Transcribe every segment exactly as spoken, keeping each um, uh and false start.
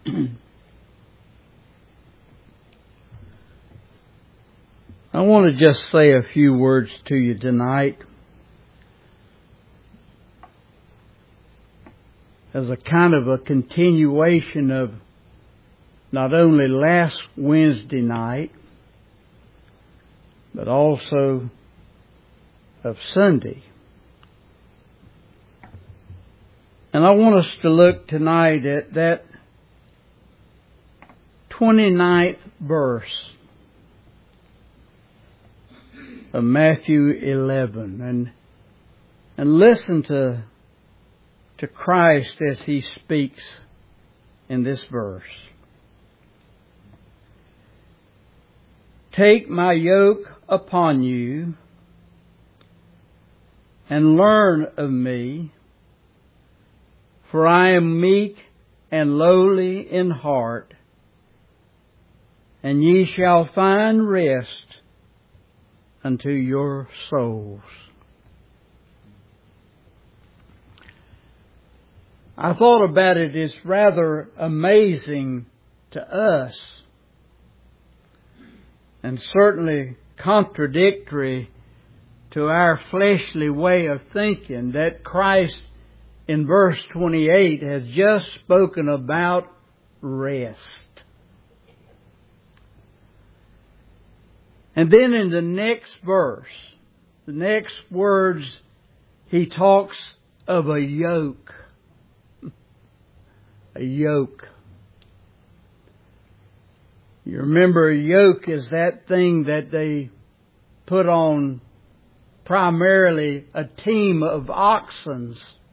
I want to just say a few words to you tonight as a kind of a continuation of not only last Wednesday night, but also of Sunday. And I want us to look tonight at that twenty-ninth verse of Matthew eleven, and and listen to to Christ as He speaks in this verse. Take my yoke upon you and learn of me, for I am meek and lowly in heart, and ye shall find rest unto your souls. I thought about it. It's rather amazing to us, and certainly contradictory to our fleshly way of thinking, that Christ in verse twenty-eight has just spoken about rest. And then in the next verse, the next words, He talks of a yoke. A yoke. You remember, a yoke is that thing that they put on primarily a team of oxen.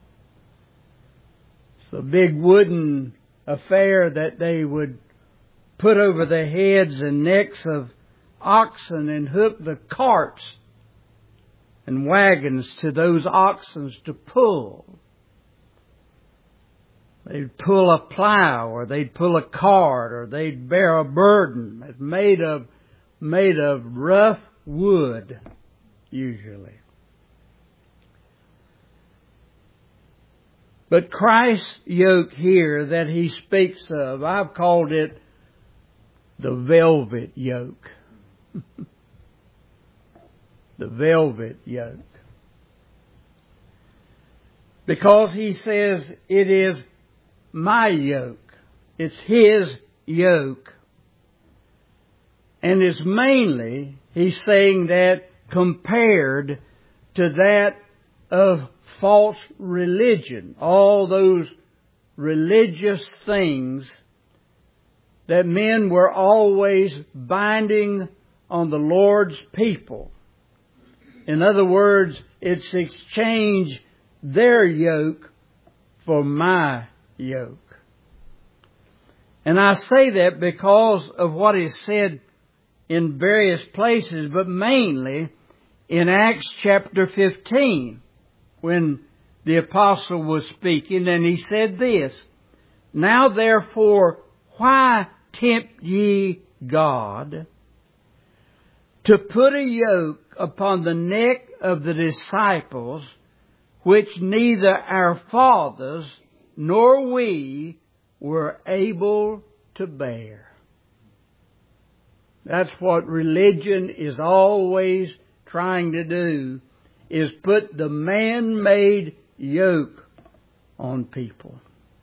It's a big wooden affair that they would put over the heads and necks of oxen and hook the carts and wagons to those oxen to pull. They'd pull a plow, or they'd pull a cart, or they'd bear a burden. It's made of made of rough wood, usually. But Christ's yoke here that He speaks of, I've called it the velvet yoke. The velvet yoke. Because He says it is my yoke. It's His yoke. And it's mainly, He's saying that compared to that of false religion. All those religious things that men were always binding on the Lord's people. In other words, it's exchange their yoke for my yoke. And I say that because of what is said in various places, but mainly in Acts chapter fifteen, when the apostle was speaking, and he said this, Now therefore, why tempt ye God to put a yoke upon the neck of the disciples, which neither our fathers nor we were able to bear? That's what religion is always trying to do, is put the man-made yoke on people,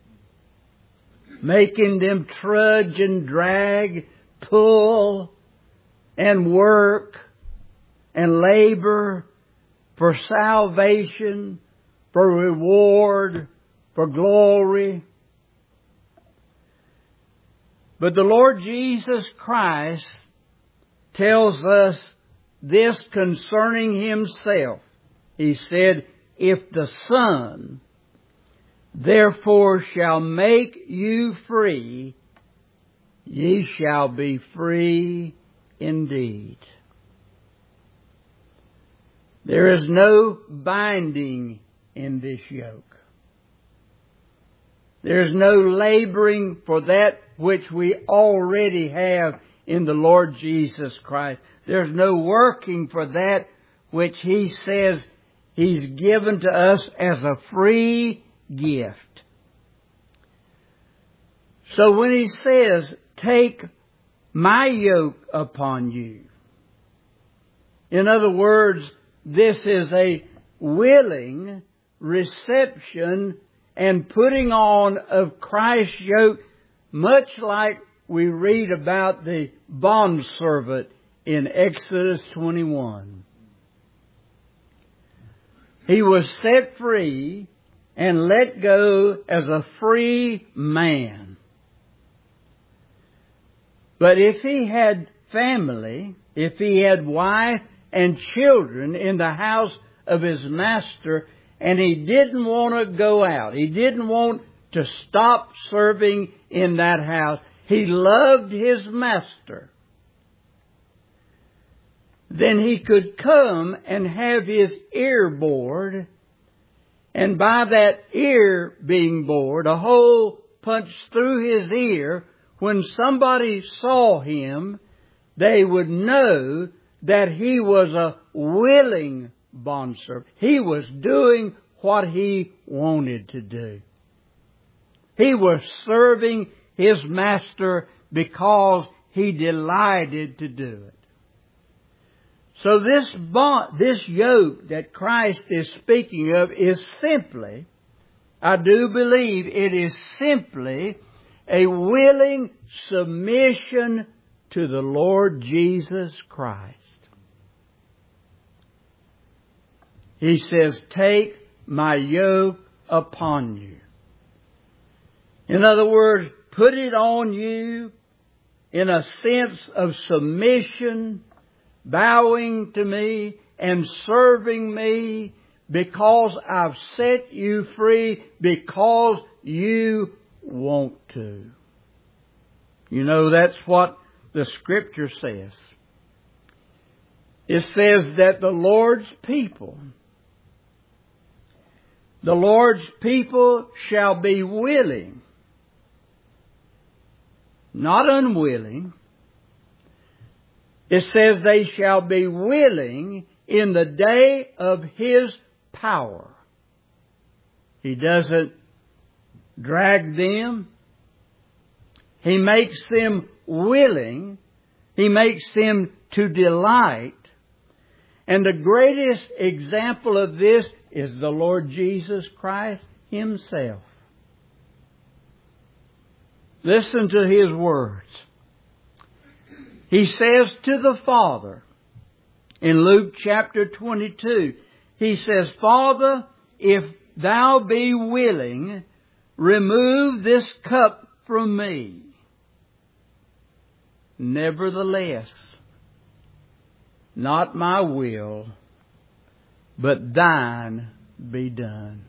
making them trudge and drag, pull and work and labor for salvation, for reward, for glory. But the Lord Jesus Christ tells us this concerning Himself. He said, If the Son therefore shall make you free, ye shall be free indeed. There is no binding in this yoke. There is no laboring for that which we already have in the Lord Jesus Christ. There's no working for that which He says He's given to us as a free gift. So when He says, take my yoke upon you, in other words, this is a willing reception and putting on of Christ's yoke, much like we read about the bondservant in Exodus twenty-one. He was set free and let go as a free man. But if he had family, if he had wife and children in the house of his master, and he didn't want to go out, he didn't want to stop serving in that house, he loved his master, then he could come and have his ear bored, and by that ear being bored, a hole punched through his ear, when somebody saw him, they would know that he was a willing bondservant. He was doing what he wanted to do. He was serving his master because he delighted to do it. So this bond, this yoke that Christ is speaking of is simply, I do believe it is simply a willing submission to the Lord Jesus Christ. He says, take my yoke upon you. In other words, put it on you in a sense of submission, bowing to me and serving me because I've set you free, because you want to. You know, that's what the Scripture says. It says that the Lord's people, the Lord's people shall be willing, not unwilling. It says they shall be willing in the day of His power. He doesn't drag them. He makes them willing. He makes them to delight. And the greatest example of this is the Lord Jesus Christ Himself. Listen to His words. He says to the Father, in Luke chapter twenty-two, He says, Father, if Thou be willing, remove this cup from me. Nevertheless, not my will, but Thine be done.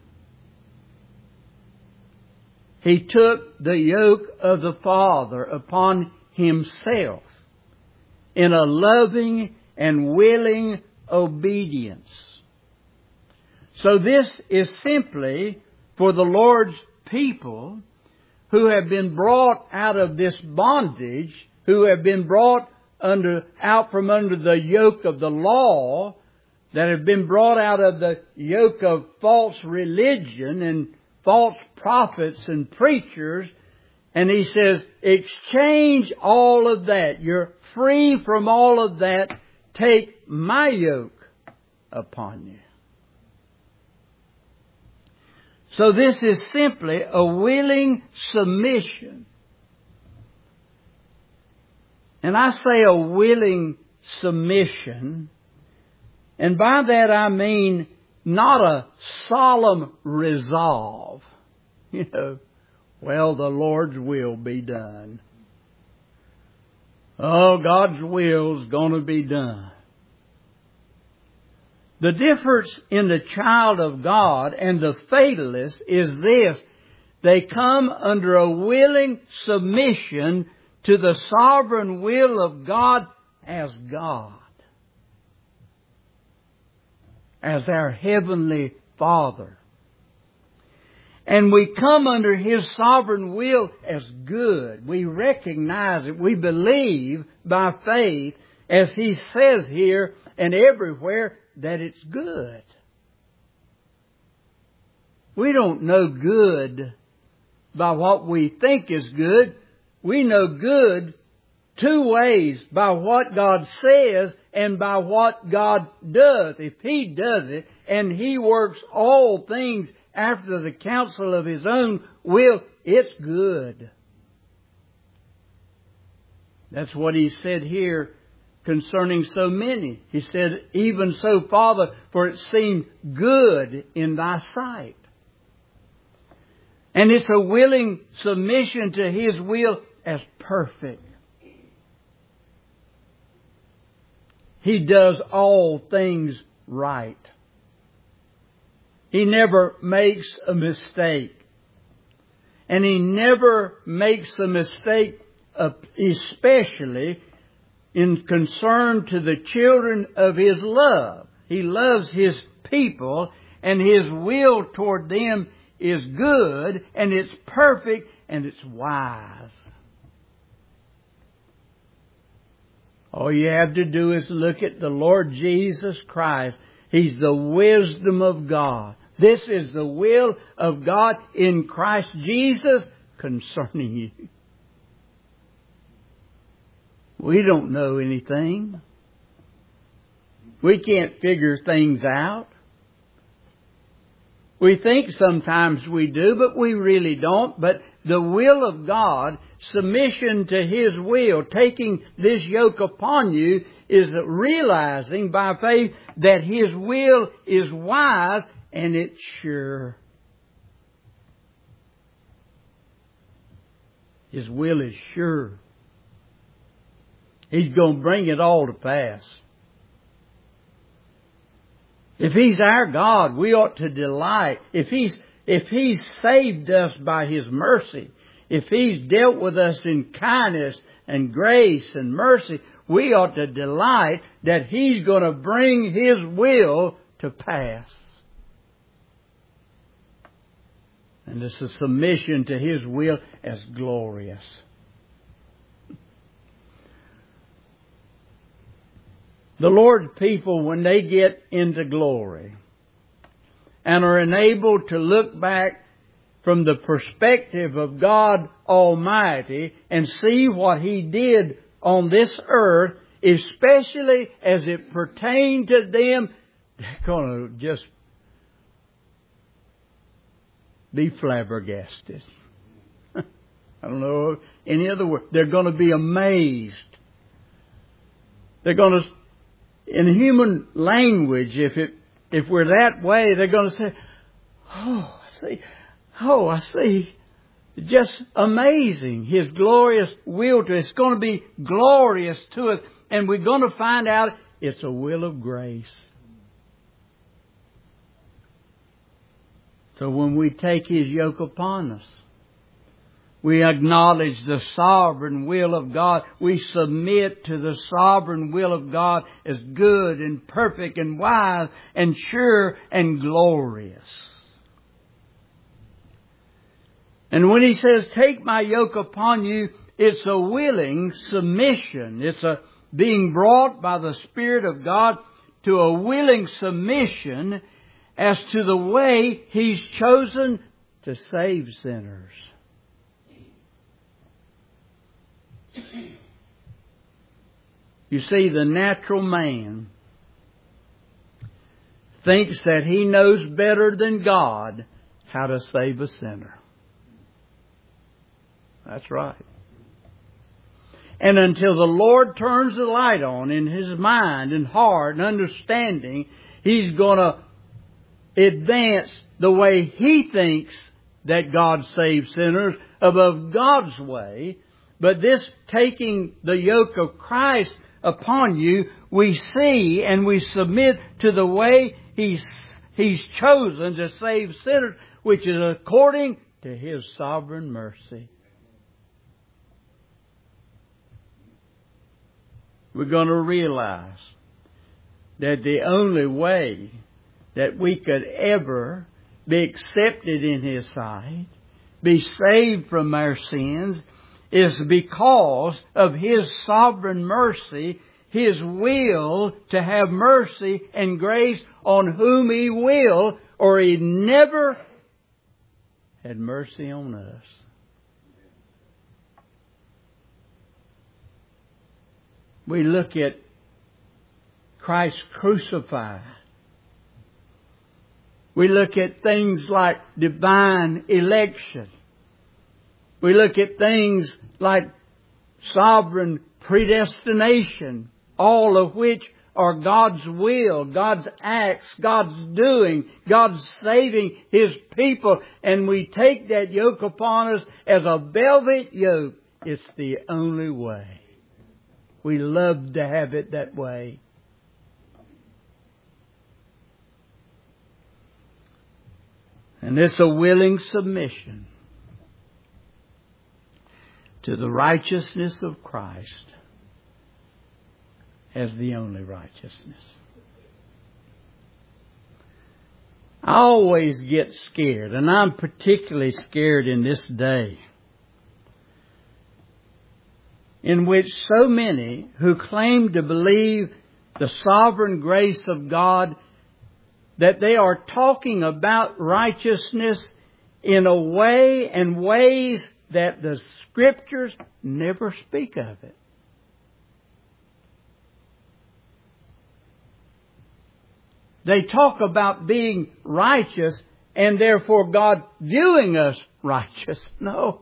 He took the yoke of the Father upon Himself in a loving and willing obedience. So this is simply for the Lord's people who have been brought out of this bondage, who have been brought under out from under the yoke of the law, that have been brought out of the yoke of false religion and false prophets and preachers. And He says, exchange all of that. You're free from all of that. Take my yoke upon you. So this is simply a willing submission. And I say a willing submission, and by that I mean not a solemn resolve. You know, well, the Lord's will be done. Oh, God's will's going to be done. The difference in the child of God and the fatalist is this. They come under a willing submission to the sovereign will of God as God, as our Heavenly Father. And we come under His sovereign will as good. We recognize it. We believe by faith, as He says here and everywhere, that it's good. We don't know good by what we think is good. we know good two ways, by what God says and by what God does. If He does it and He works all things after the counsel of His own will, it's good. That's what He said here concerning so many. He said, even so, Father, for it seemed good in Thy sight. And it's a willing submission to His will as perfect. He does all things right. He never makes a mistake. And He never makes a mistake, especially in concern to the children of His love. He loves His people, and His will toward them is good, and it's perfect, and it's wise. All you have to do is look at the Lord Jesus Christ. He's the wisdom of God. This is the will of God in Christ Jesus concerning you. We don't know anything. We can't figure things out. We think sometimes we do, but we really don't. But the will of God, submission to His will, taking this yoke upon you, is realizing by faith that His will is wise and it's sure. His will is sure. He's going to bring it all to pass. If He's our God, we ought to delight. If He's, if He's saved us by His mercy, if He's dealt with us in kindness and grace and mercy, we ought to delight that He's going to bring His will to pass. And this is submission to His will as glorious. The Lord's people, when they get into glory and are enabled to look back from the perspective of God Almighty and see what He did on this earth, especially as it pertained to them, they're going to just be flabbergasted. I don't know any other word. They're going to be amazed. They're going to, in human language, if it if we're that way, they're going to say, "Oh, I see. Oh, I see. Just amazing. His glorious will to us. It's going to be glorious to us, and we're going to find out it's a will of grace." So when we take His yoke upon us, we acknowledge the sovereign will of God. We submit to the sovereign will of God as good and perfect and wise and sure and glorious. And when He says, "Take my yoke upon you," it's a willing submission. It's a being brought by the Spirit of God to a willing submission as to the way He's chosen to save sinners. You see, the natural man thinks that he knows better than God how to save a sinner. That's right. And until the Lord turns the light on in his mind and heart and understanding, he's going to advance the way he thinks that God saves sinners above God's way. But this taking the yoke of Christ upon you, we see and we submit to the way He's, He's chosen to save sinners, which is according to His sovereign mercy. We're going to realize that the only way that we could ever be accepted in His sight, be saved from our sins, is because of His sovereign mercy, His will to have mercy and grace on whom He will, or He never had mercy on us. we look at Christ crucified. We look at things like divine election. We look at things like sovereign predestination, all of which are God's will, God's acts, God's doing, God's saving His people. And we take that yoke upon us as a velvet yoke. It's the only way. We love to have it that way. And it's a willing submission to the righteousness of Christ as the only righteousness. I always get scared, and I'm particularly scared in this day, in which so many who claim to believe the sovereign grace of God, that they are talking about righteousness in a way and ways that the Scriptures never speak of it. They talk about being righteous and therefore God viewing us righteous. No.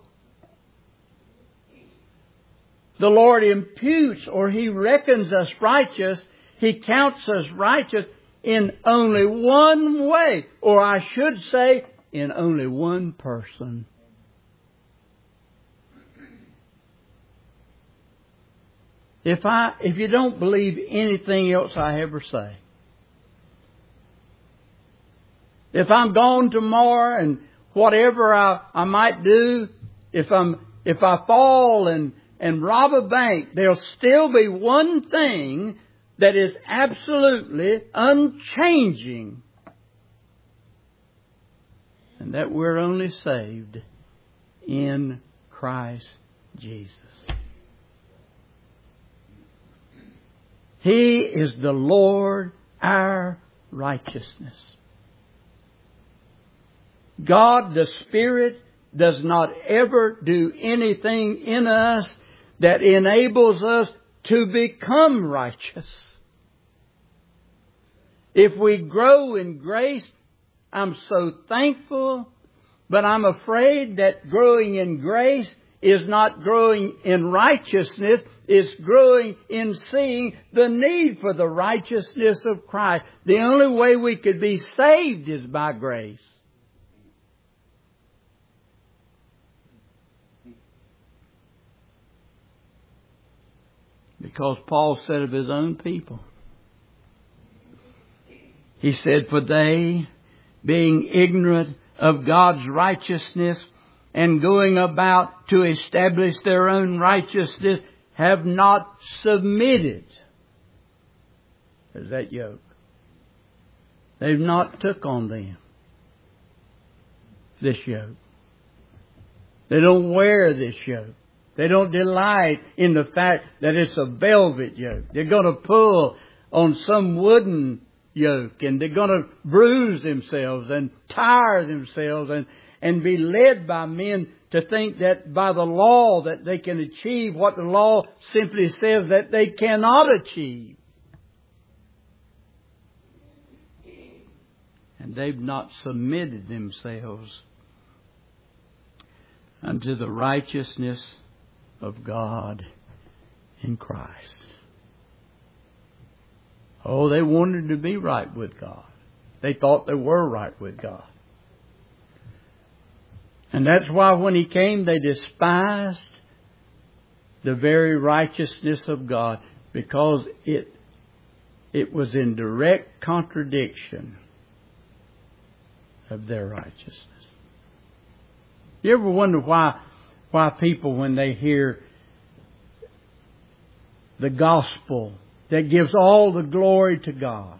The Lord imputes or He reckons us righteous. He counts us righteous in only one way. Or I should say, in only one person. If I, if you don't believe anything else I ever say, if I'm gone tomorrow and whatever I, I might do, if I'm, if I fall and, and rob a bank, there'll still be one thing that is absolutely unchanging. And that we're only saved in Christ Jesus. He is the Lord, our righteousness. God, the Spirit, does not ever do anything in us that enables us to become righteous. If we grow in grace, I'm so thankful, but I'm afraid that growing in grace is not growing in righteousness. It's growing in seeing the need for the righteousness of Christ. The only way we could be saved is by grace. Because Paul said of his own people, he said, for they, being ignorant of God's righteousness and going about to establish their own righteousness, have not submitted. There's that yoke. They've not took on them this yoke. They don't wear this yoke. They don't delight in the fact that it's a velvet yoke. They're going to pull on some wooden yoke, and they're going to bruise themselves and tire themselves and, and be led by men to think that by the law that they can achieve what the law simply says that they cannot achieve. And they've not submitted themselves unto the righteousness of God in Christ. Oh, they wanted to be right with God. They thought they were right with God. And that's why when He came, they despised the very righteousness of God, because it, it was in direct contradiction of their righteousness. You ever wonder why, why people, when they hear the gospel that gives all the glory to God,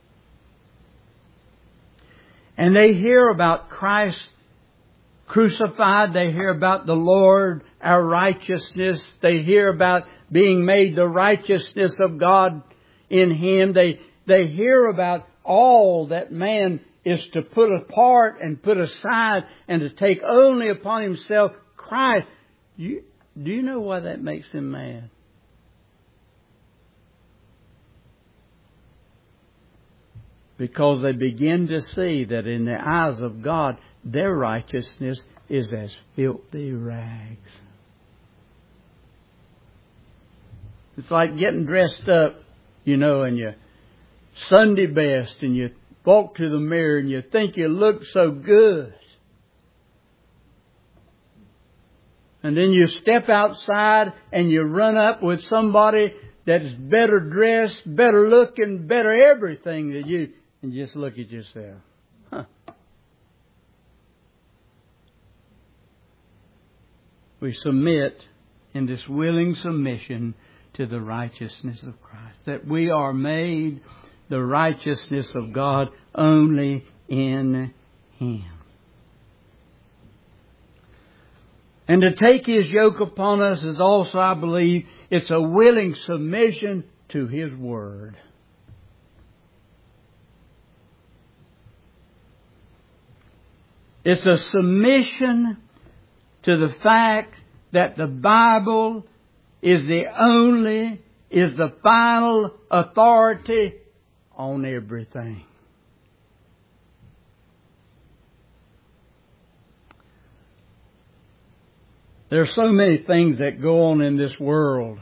and they hear about Christ crucified, they hear about the Lord, our righteousness, they hear about being made the righteousness of God in Him, they, they hear about all that man is to put apart and put aside and to take only upon himself Christ. You, do you know why that makes them mad? because they begin to see that in the eyes of God, their righteousness is as filthy rags. It's like getting dressed up, you know, in your Sunday best, and you walk to the mirror and you think you look so good. And then you step outside and you run up with somebody that's better dressed, better looking, better everything than you, and just look at yourself. Huh. We submit in this willing submission to the righteousness of Christ, that we are made the righteousness of God only in Him. And to take His yoke upon us is also, I believe, it's a willing submission to His Word. It's a submission to the fact that the Bible is the only, is the final authority on everything. There are so many things that go on in this world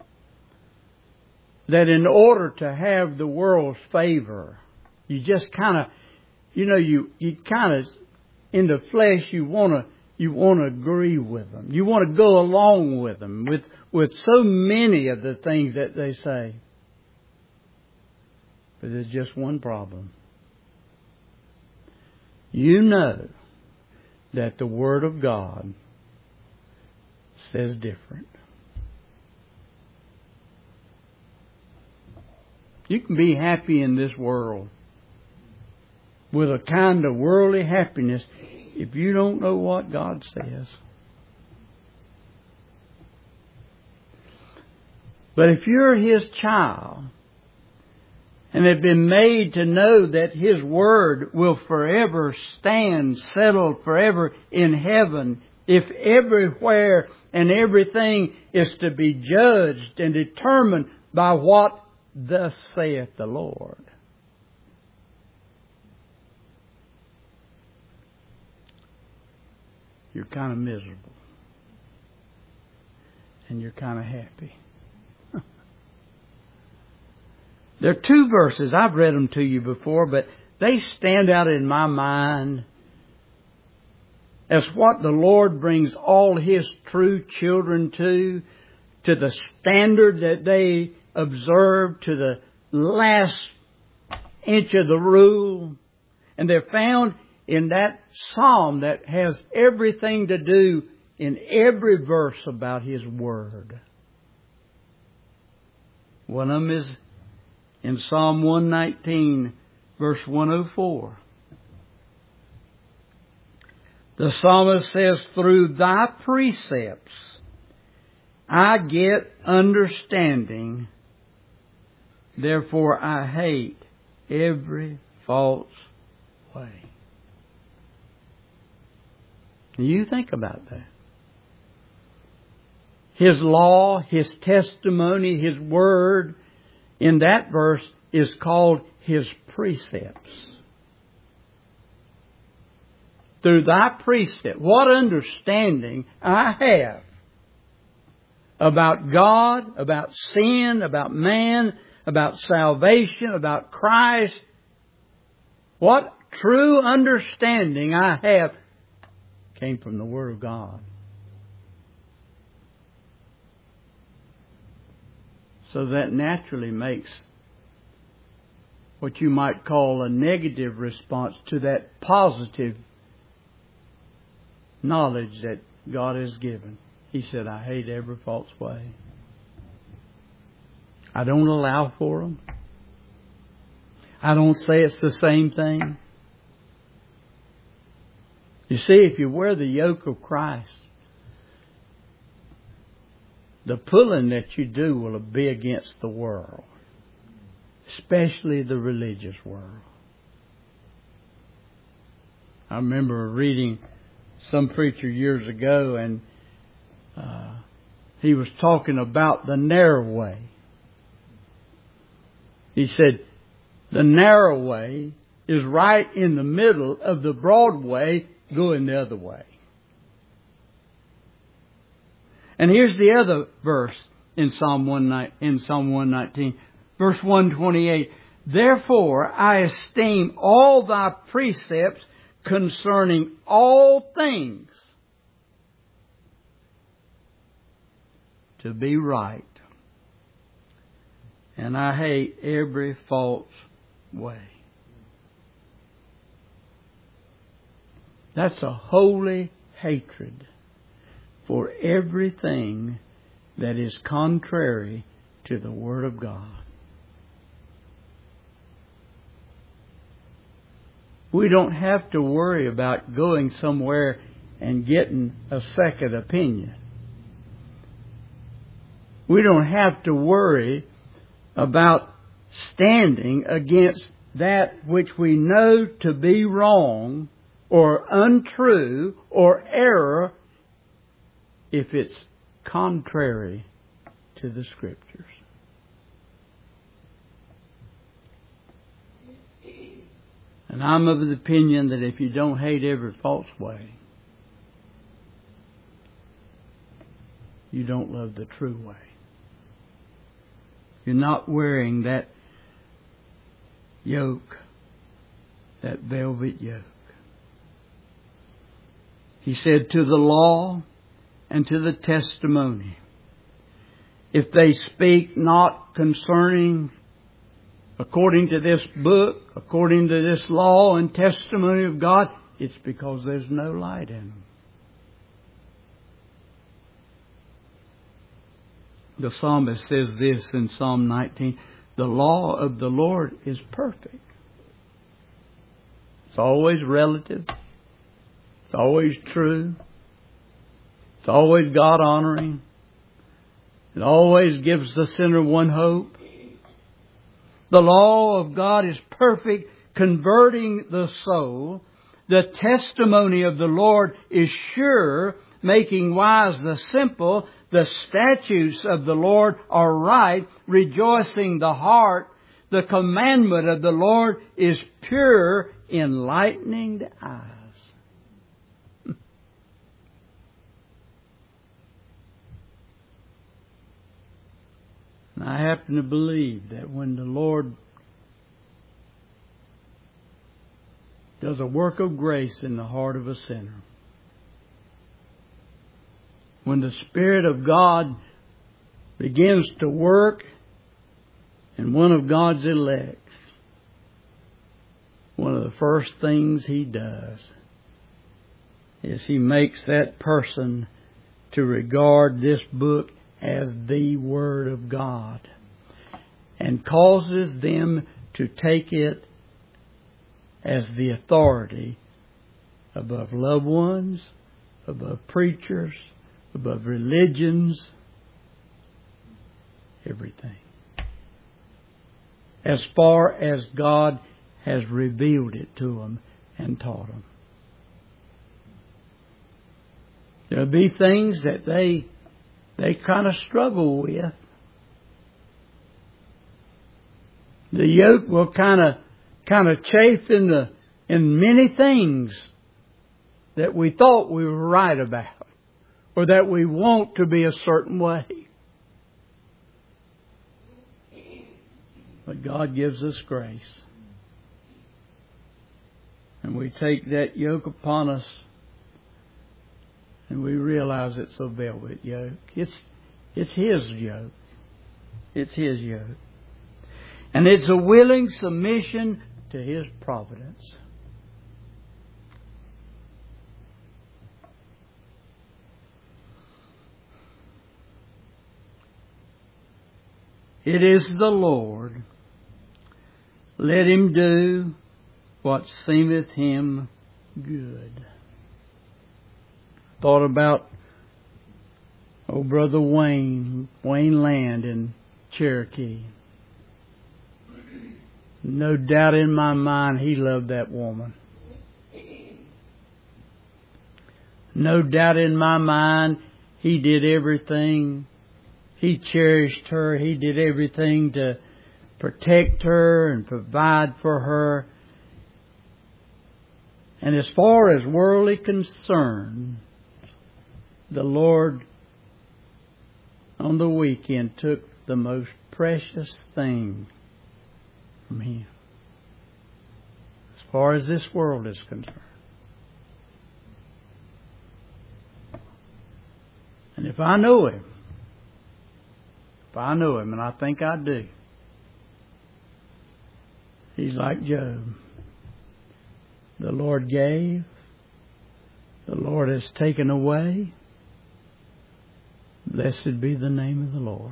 that in order to have the world's favor, you just kind of, you know, you, you kind of, in the flesh, you want to, you want to agree with them. You want to go along with them, with, with so many of the things that they say. But there's just one problem. You know that the Word of God says different. You can be happy in this world with a kind of worldly happiness if you don't know what God says. But if you're His child and have been made to know that His Word will forever stand settled forever in heaven, if everywhere and everything is to be judged and determined by what thus saith the Lord, you're kind of miserable. And you're kind of happy. There are two verses. I've read them to you before, but they stand out in my mind as what the Lord brings all His true children to, to the standard that they observe, to the last inch of the rule. And they're found in that psalm that has everything to do in every verse about His Word. One of them is in Psalm one nineteen, verse one oh four. The psalmist says, "Through Thy precepts I get understanding, therefore I hate every false way." You think about that. His law, His testimony, His Word, in that verse is called His precepts. Through Thy precept, what understanding I have about God, about sin, about man, about salvation, about Christ. What true understanding I have came from the Word of God. So that naturally makes what you might call a negative response to that positive knowledge that God has given. He said, "I hate every false way. I don't allow for them. I don't say it's the same thing." You see, if you wear the yoke of Christ, the pulling that you do will be against the world, especially the religious world. I remember reading some preacher years ago, and uh, he was talking about the narrow way. He said, The narrow way is right in the middle of the broad way going the other way. And here's the other verse in Psalm one nineteen, verse one twenty-eight. Therefore I esteem all thy precepts concerning all things to be right, and I hate every false way. That's a holy hatred for everything that is contrary to the Word of God. We don't have to worry about going somewhere and getting a second opinion. We don't have to worry about standing against that which we know to be wrong or untrue or error if it's contrary to the Scriptures. And I'm of the opinion that if you don't hate every false way, you don't love the true way. You're not wearing that yoke, that velvet yoke. He said, to the law and to the testimony, if they speak not concerning, according to this book, according to this law and testimony of God, it's because there's no light in them. The psalmist says this in Psalm nineteen, the law of the Lord is perfect. It's always relative. It's always true. It's always God-honoring. It always gives the sinner one hope. The law of God is perfect, converting the soul. The testimony of the Lord is sure, making wise the simple. The statutes of the Lord are right, rejoicing the heart. The commandment of the Lord is pure, enlightening the eyes. And I happen to believe that when the Lord does a work of grace in the heart of a sinner, when the Spirit of God begins to work in one of God's elect, one of the first things He does is He makes that person to regard this book as the Word of God and causes them to take it as the authority above loved ones, above preachers, above religions, everything. As far as God has revealed it to them and taught them. There'll be things that they they kind of struggle with. The yoke will kind of kind of chafe in the in many things that we thought we were right about, or that we want to be a certain way. But God gives us grace. And we take that yoke upon us and we realize it's a velvet yoke. It's, it's His yoke. It's His yoke. And it's a willing submission to His providence. It is the Lord. Let Him do what seemeth Him good. Thought about old Brother Wayne, Wayne Land in Cherokee. No doubt in my mind he loved that woman. No doubt in my mind he did everything. He cherished her. He did everything to protect her and provide for her. And as far as worldly concern, the Lord on the weekend took the most precious thing from him, as far as this world is concerned. And if I know him, if I know him, and I think I do, he's like Job. The Lord gave, the Lord has taken away. Blessed be the name of the Lord.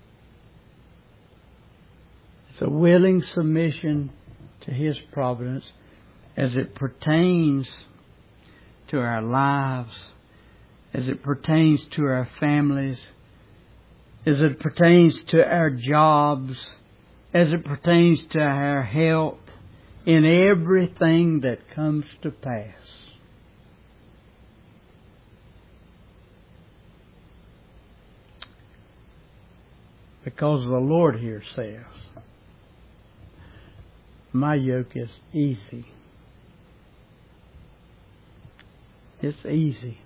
It's a willing submission to His providence as it pertains to our lives, as it pertains to our families, as it pertains to our jobs, as it pertains to our health, in everything that comes to pass. Because the Lord here says, my yoke is easy. It's easy.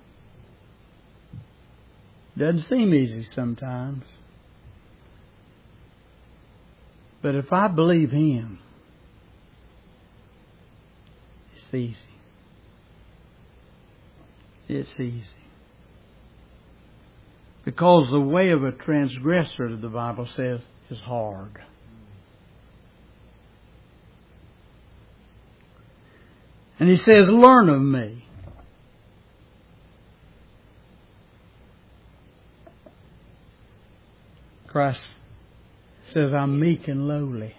Doesn't seem easy sometimes. But if I believe Him, it's easy. It's easy. Because the way of a transgressor, the Bible says, is hard. And He says, learn of me. Christ says, I'm meek and lowly.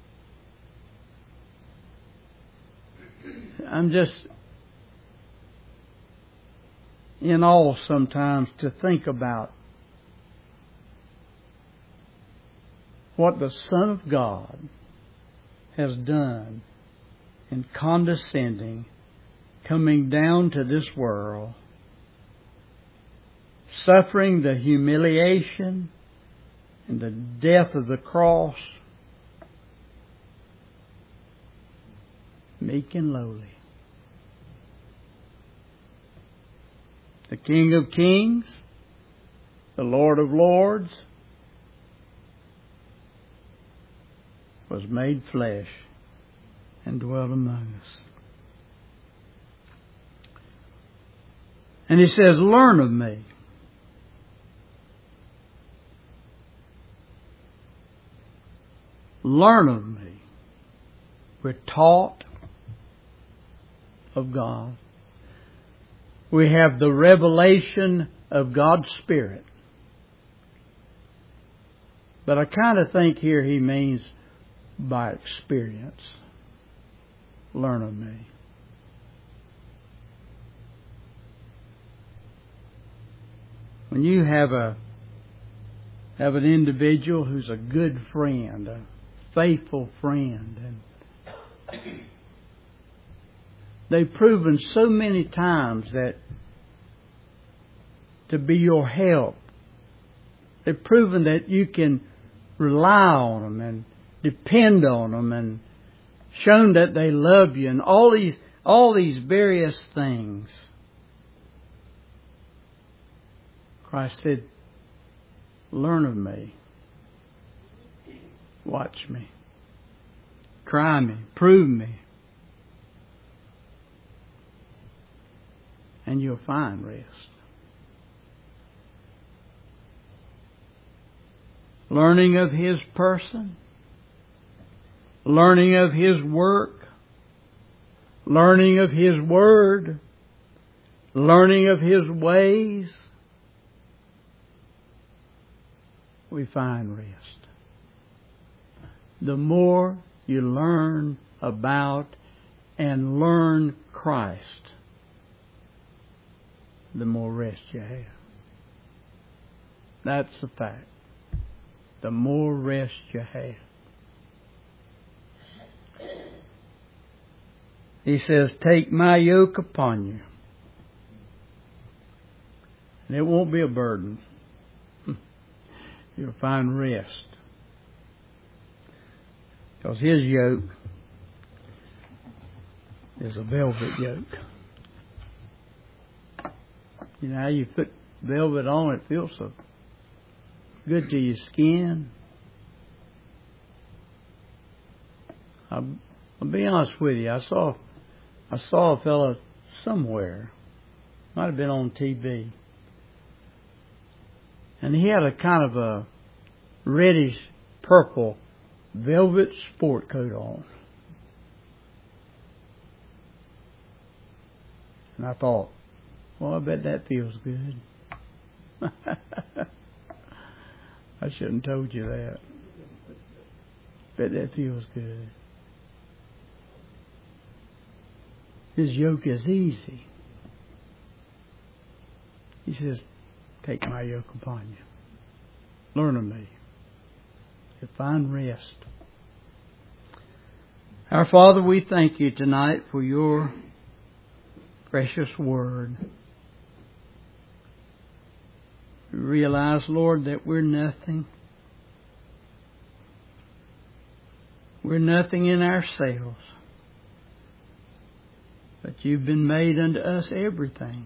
I'm just in awe sometimes to think about what the Son of God has done in condescending, coming down to this world, suffering the humiliation and the death of the cross, meek and lowly. The King of Kings, the Lord of Lords, was made flesh and dwelt among us. And He says, learn of me. Learn of me. We're taught of God. We have the revelation of God's Spirit. But I kind of think here He means by experience. Learn of me. When you have a have an individual who's a good friend, a faithful friend, and they've proven so many times that to be your help. They've proven that you can rely on them and depend on them, and shown that they love you, and all these all these various things. Christ said, learn of me. Watch me. Try me. Prove me. And you'll find rest. Learning of His person, learning of His work, learning of His Word, learning of His ways, we find rest. The more you learn about and learn Christ, the more rest you have. That's the fact. The more rest you have. He says, take my yoke upon you. And it won't be a burden. You'll find rest. Because His yoke is a velvet yoke. You know how you put velvet on, it feels so good to your skin. I'll, I'll be honest with you. I saw I saw a fellow somewhere, might have been on T V, and he had a kind of a reddish purple velvet sport coat on. And I thought, well, I bet that feels good. I shouldn't have told you that. Bet that feels good. His yoke is easy. He says, take my yoke upon you. Learn of me. You'll find rest. Our Father, we thank you tonight for your precious word. We realize, Lord, that we're nothing. We're nothing in ourselves. But you've been made unto us everything.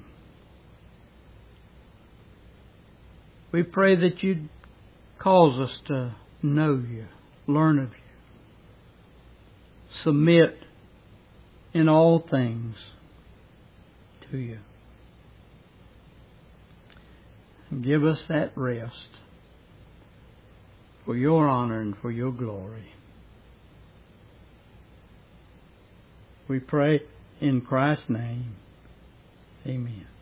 We pray that you'd cause us to know you, learn of you, submit in all things to you. And give us that rest for your honor and for your glory. We pray in Christ's name. Amen.